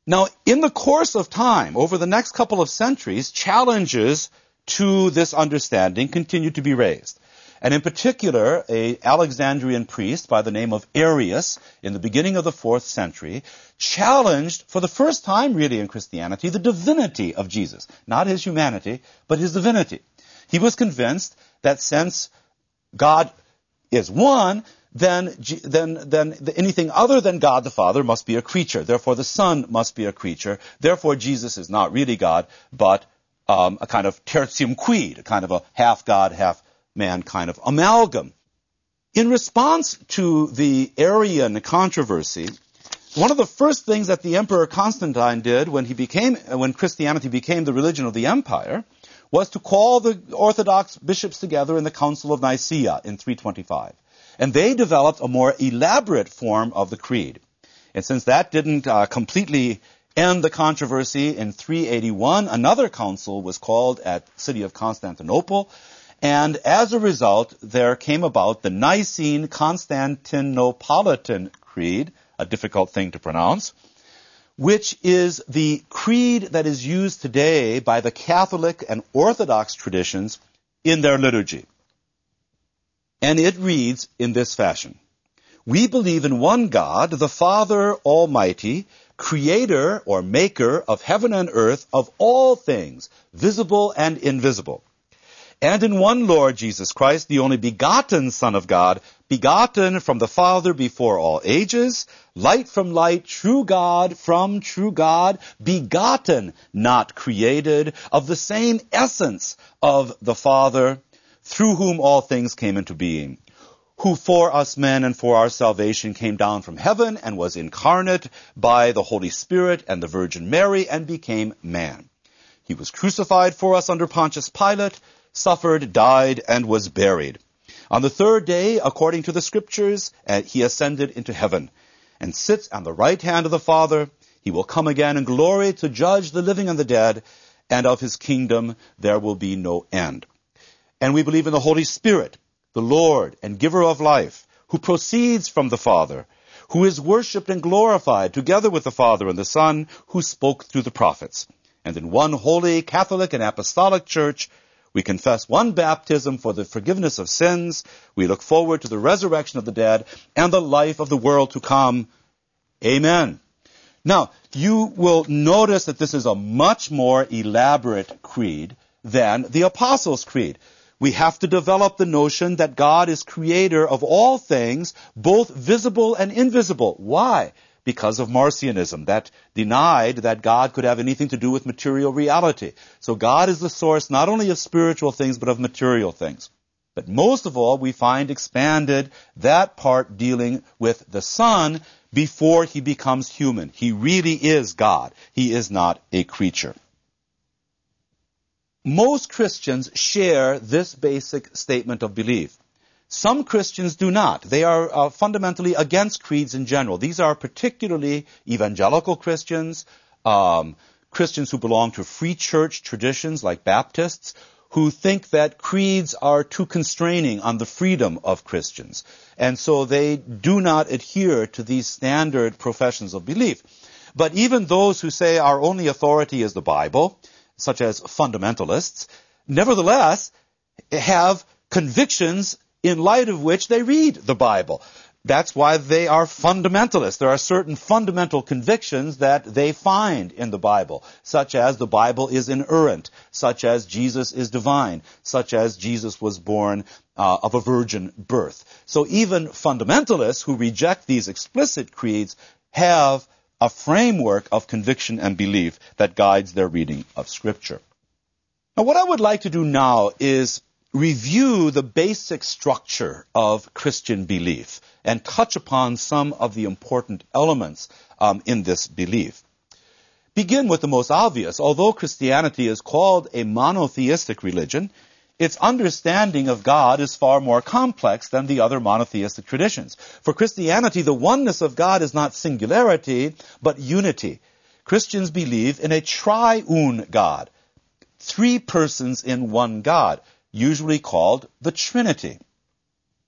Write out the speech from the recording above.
Now, in the course of time, over the next couple of centuries, challenges to this understanding continue to be raised. And in particular, an Alexandrian priest by the name of Arius, in the beginning of the 4th century, challenged, for the first time really in Christianity, the divinity of Jesus. Not his humanity, but his divinity. He was convinced that since God is one, then anything other than God the Father must be a creature. Therefore, the Son must be a creature. Therefore, Jesus is not really God, but a kind of tertium quid, a kind of a half-God, half-man kind of amalgam. In response to the Arian controversy, one of the first things that the Emperor Constantine did when Christianity became the religion of the empire was to call the Orthodox bishops together in the Council of Nicaea in 325. And they developed a more elaborate form of the creed. And since that didn't completely end the controversy, in 381, another council was called at the city of Constantinople. And as a result, there came about the Nicene Constantinopolitan Creed, a difficult thing to pronounce, which is the creed that is used today by the Catholic and Orthodox traditions in their liturgy. And it reads in this fashion: We believe in one God, the Father Almighty, creator or maker of heaven and earth, of all things, visible and invisible. And in one Lord Jesus Christ, the only begotten Son of God, begotten from the Father before all ages, light from light, true God from true God, begotten, not created, of the same essence of the Father, through whom all things came into being, who for us men and for our salvation came down from heaven and was incarnate by the Holy Spirit and the Virgin Mary and became man. He was crucified for us under Pontius Pilate, suffered, died, and was buried. On the third day, according to the Scriptures, he ascended into heaven and sits on the right hand of the Father. He will come again in glory to judge the living and the dead, and of his kingdom there will be no end. And we believe in the Holy Spirit, the Lord and giver of life, who proceeds from the Father, who is worshipped and glorified together with the Father and the Son, who spoke through the prophets. And in one holy, Catholic, and Apostolic Church, we confess one baptism for the forgiveness of sins. We look forward to the resurrection of the dead and the life of the world to come. Amen. Now, you will notice that this is a much more elaborate creed than the Apostles' Creed. We have to develop the notion that God is creator of all things, both visible and invisible. Why? Because of Marcionism, that denied that God could have anything to do with material reality. So God is the source not only of spiritual things, but of material things. But most of all, we find expanded that part dealing with the Son before he becomes human. He really is God. He is not a creature. Most Christians share this basic statement of belief. Some Christians do not. They are fundamentally against creeds in general. These are particularly evangelical Christians, Christians who belong to free church traditions like Baptists, who think that creeds are too constraining on the freedom of Christians. And so they do not adhere to these standard professions of belief. But even those who say our only authority is the Bible, such as fundamentalists, nevertheless have convictions in light of which they read the Bible. That's why they are fundamentalists. There are certain fundamental convictions that they find in the Bible, such as the Bible is inerrant, such as Jesus is divine, such as Jesus was born of a virgin birth. So even fundamentalists who reject these explicit creeds have a framework of conviction and belief that guides their reading of Scripture. Now, what I would like to do now is review the basic structure of Christian belief and touch upon some of the important elements in this belief. Begin with the most obvious. Although Christianity is called a monotheistic religion, its understanding of God is far more complex than the other monotheistic traditions. For Christianity, the oneness of God is not singularity, but unity. Christians believe in a triune God, three persons in one God, usually called the Trinity.